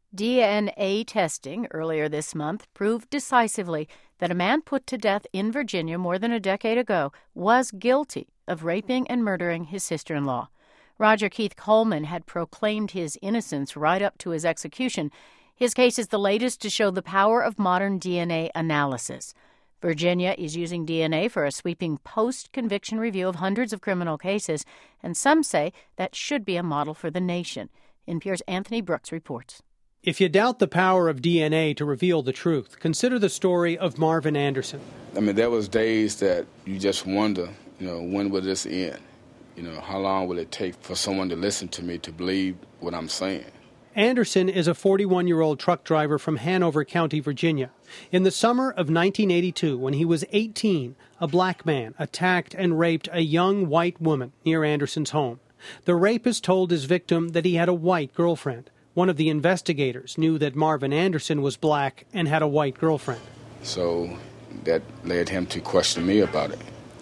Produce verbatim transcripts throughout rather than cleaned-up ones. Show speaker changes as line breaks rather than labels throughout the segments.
D N A testing earlier this month proved decisively that a man put to death in Virginia more than a decade ago was guilty of raping and murdering his sister-in-law. Roger Keith Coleman had proclaimed his innocence right up to his execution. His case is the latest to show the power of modern D N A analysis. Virginia is using D N A for a sweeping post-conviction review of hundreds of criminal cases, and some say that should be a model for the nation. N P R's Anthony Brooks reports.
If you doubt the power of D N A to reveal the truth, consider the story of Marvin Anderson.
I mean, there was days that you just wonder, you know, when will this end? You know, how long will it take for someone to listen to me, to believe what I'm saying?
Anderson is a forty-one-year-old truck driver from Hanover County, Virginia. In the summer of nineteen eighty-two, when he was eighteen, a black man attacked and raped a young white woman near Anderson's home. The rapist told his victim that he had a white girlfriend. One of the investigators knew that Marvin Anderson was black and had a white girlfriend.
So that led him to question me about it.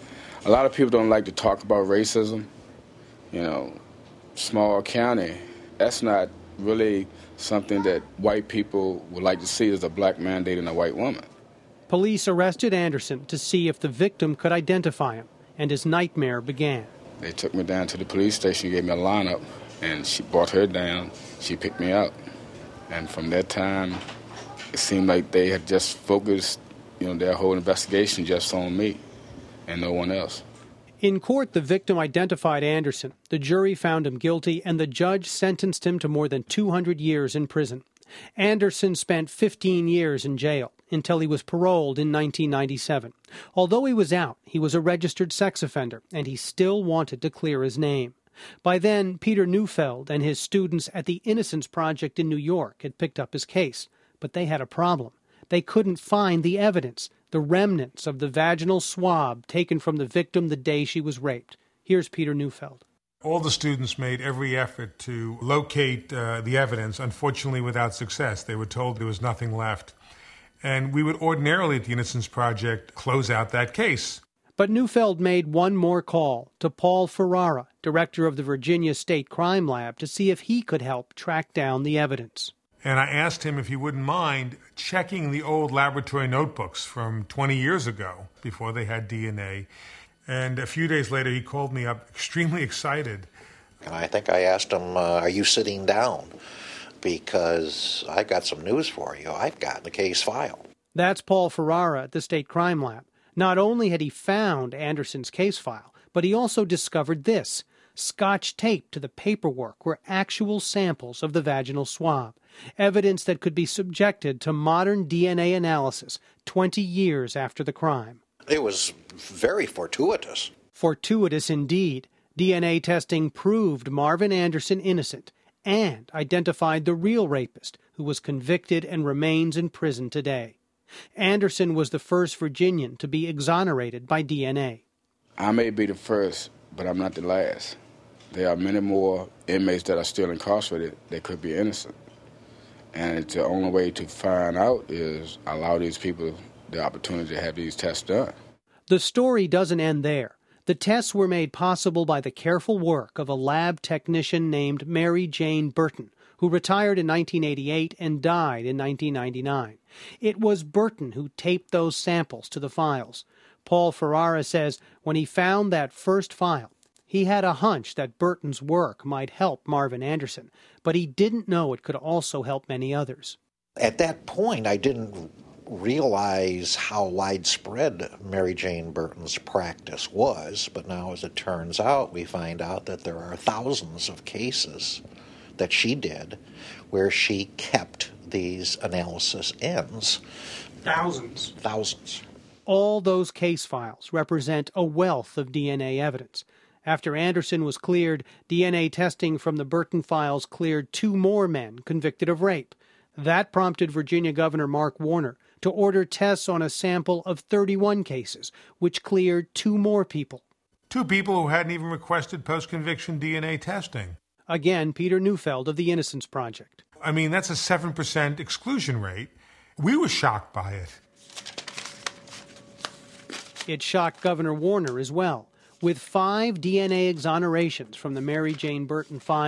A lot of people don't like to talk about racism. You know, small county, that's not really something that white people would like to see, as a black man dating a white woman.
Police arrested Anderson to see if the victim could identify him, and his nightmare began.
They took me down to the police station, gave me a lineup, and she brought her down. She picked me up. And from that time, it seemed like they had just focused, you know, their whole investigation just on me and no one else.
In court, the victim identified Anderson. The jury found him guilty, and the judge sentenced him to more than two hundred years in prison. Anderson spent fifteen years in jail until he was paroled in nineteen ninety-seven. Although he was out, he was a registered sex offender, and he still wanted to clear his name. By then, Peter Neufeld and his students at the Innocence Project in New York had picked up his case. But they had a problem. They couldn't find the evidence, the remnants of the vaginal swab taken from the victim the day she was raped. Here's Peter Neufeld.
All the students made every effort to locate uh, the evidence, unfortunately without success. They were told there was nothing left. And we would ordinarily at the Innocence Project close out that case.
But Neufeld made one more call to Paul Ferrara, director of the Virginia State Crime Lab, to see if he could help track down the evidence.
And I asked him if he wouldn't mind checking the old laboratory notebooks from twenty years ago, before they had D N A. And a few days later, he called me up extremely excited.
And I think I asked him, uh, are you sitting down? Because I've got some news for you. I've got the case file.
That's Paul Ferrara at the State Crime Lab. Not only had he found Anderson's case file, but he also discovered this. Scotch tape to the paperwork were actual samples of the vaginal swab, evidence that could be subjected to modern D N A analysis twenty years after the crime.
It was very fortuitous.
Fortuitous indeed. D N A testing proved Marvin Anderson innocent and identified the real rapist, who was convicted and remains in prison today. Anderson was the first Virginian to be exonerated by D N A.
I may be the first, but I'm not the last. There are many more inmates that are still incarcerated that could be innocent. And the only way to find out is allow these people the opportunity to have these tests done.
The story doesn't end there. The tests were made possible by the careful work of a lab technician named Mary Jane Burton, who retired in nineteen eighty-eight and died in nineteen ninety-nine. It was Burton who taped those samples to the files. Paul Ferrara says when he found that first file, he had a hunch that Burton's work might help Marvin Anderson, but he didn't know it could also help many others.
At that point, I didn't realize how widespread Mary Jane Burton's practice was, but now as it turns out, we find out that there are thousands of cases that she did where she kept these analysis ends.
Thousands.
Thousands.
All those case files represent a wealth of D N A evidence. After Anderson was cleared, D N A testing from the Burton files cleared two more men convicted of rape. That prompted Virginia Governor Mark Warner to order tests on a sample of thirty-one cases, which cleared two more people.
Two people who hadn't even requested post-conviction D N A testing.
Again, Peter Neufeld of the Innocence Project.
I mean, that's a seven percent exclusion rate. We were shocked by it.
It shocked Governor Warner as well. With five D N A exonerations from the Mary Jane Burton files,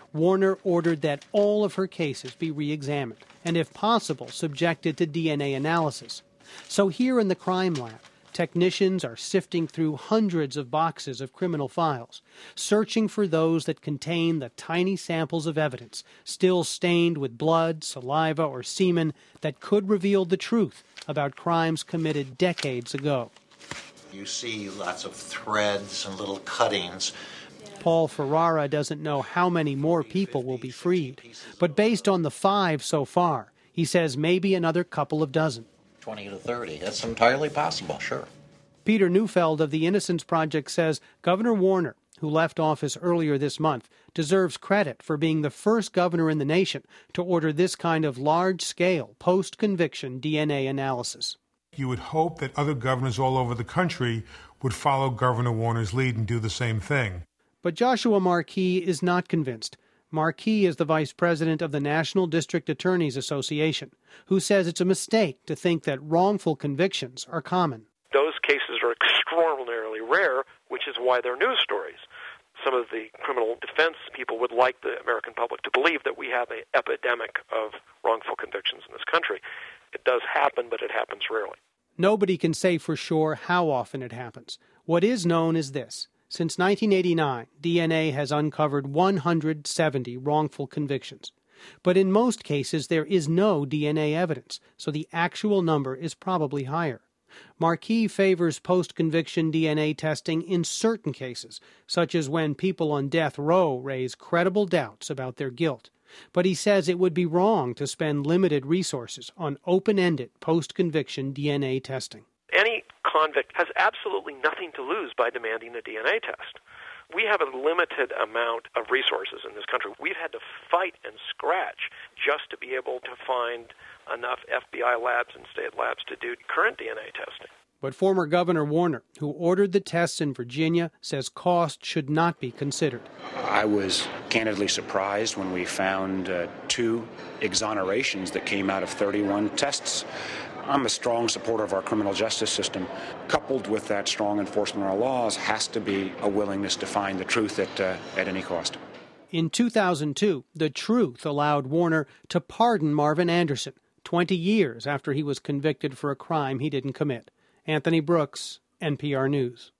Warner ordered that all of her cases be re-examined and, if possible, subjected to D N A analysis. So here in the crime lab, technicians are sifting through hundreds of boxes of criminal files, searching for those that contain the tiny samples of evidence still stained with blood, saliva, or semen that could reveal the truth about crimes committed decades ago.
You see lots of threads and little cuttings.
Paul Ferrara doesn't know how many more people will be freed, but based on the five so far, he says maybe another couple of dozen.
twenty to thirty. That's entirely possible, sure.
Peter Neufeld of the Innocence Project says Governor Warner, who left office earlier this month, deserves credit for being the first governor in the nation to order this kind of large-scale post-conviction D N A analysis.
You would hope that other governors all over the country would follow Governor Warner's lead and do the same thing.
But Joshua Marquis is not convinced. Marquis is the vice president of the National District Attorneys Association, who says it's a mistake to think that wrongful convictions are common.
Those cases are extraordinarily rare, which is why they're news stories. Some of the criminal defense people would like the American public to believe that we have an epidemic of wrongful convictions in this country. It does happen, but it happens rarely.
Nobody can say for sure how often it happens. What is known is this. Since nineteen eighty-nine, D N A has uncovered one hundred seventy wrongful convictions. But in most cases, there is no D N A evidence, so the actual number is probably higher. Marquis favors post-conviction D N A testing in certain cases, such as when people on death row raise credible doubts about their guilt. But he says it would be wrong to spend limited resources on open-ended post-conviction D N A testing.
Any convict has absolutely nothing to lose by demanding a D N A test. We have a limited amount of resources in this country. We've had to fight and scratch just to be able to find enough F B I labs and state labs to do current D N A testing.
But former Governor Warner, who ordered the tests in Virginia, says cost should not be considered.
I was candidly surprised when we found uh, two exonerations that came out of thirty-one tests. I'm a strong supporter of our criminal justice system. Coupled with that strong enforcement of our laws has to be a willingness to find the truth at, uh, at any cost.
In two thousand two, The Truth allowed Warner to pardon Marvin Anderson, twenty years after he was convicted for a crime he didn't commit. Anthony Brooks, N P R News.